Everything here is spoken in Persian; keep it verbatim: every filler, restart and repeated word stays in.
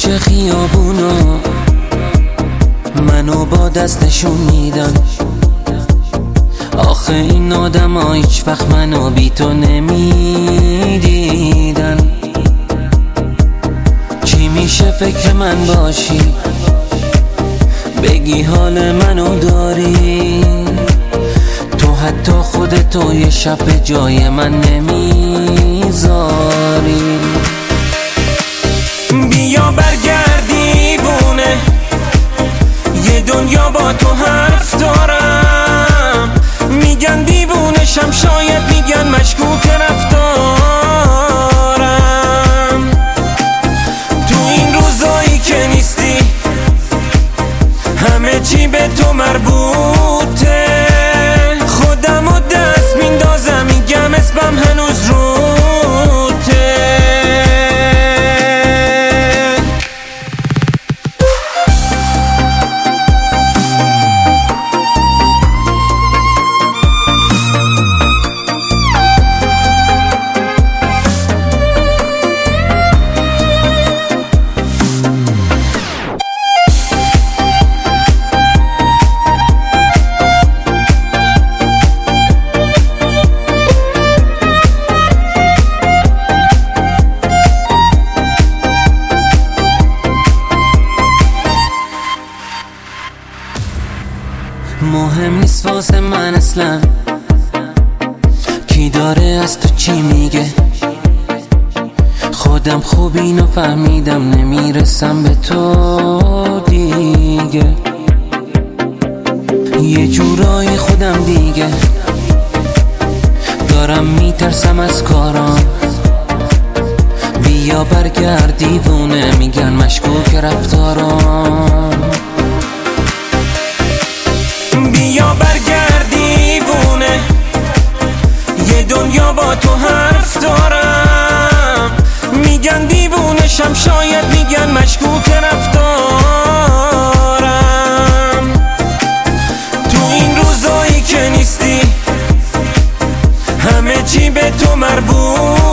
کوچه خیابونا منو با دستشون میدن. آخه این آدم ها هیچ وقت منو بی تو نمیدیدن. چی میشه فکر من باشی، بگی حال منو داری، تو حتی خودتو یه شب به جای من نمیذاری. بیا برگرد دیوونه، یه دنیا با تو حرف دارم. میگن دیوونشم، شاید میگن مشکوک رفتارم. تو این روزایی که نیستی همه چی به تو مربوطه. خودم و دست میندازم، میگم اسمم هنوز روته. مهم نیست واسه من اصلا کی داره از تو چی میگه. خودم خوب اینو فهمیدم، نمیرسم به تو دیگه. یه جورایی خودم دیگه دارم میترسم از کارام. بیا برگرد دیوونه، میگن مشکوک رفتارام. بیا برگرد دیوونه، یه دنیا با تو حرف دارم. میگن دیوونشم، شاید میگن مشکوک رفتارم. تو این روزایی که نیستی همه چی به تو مربوط.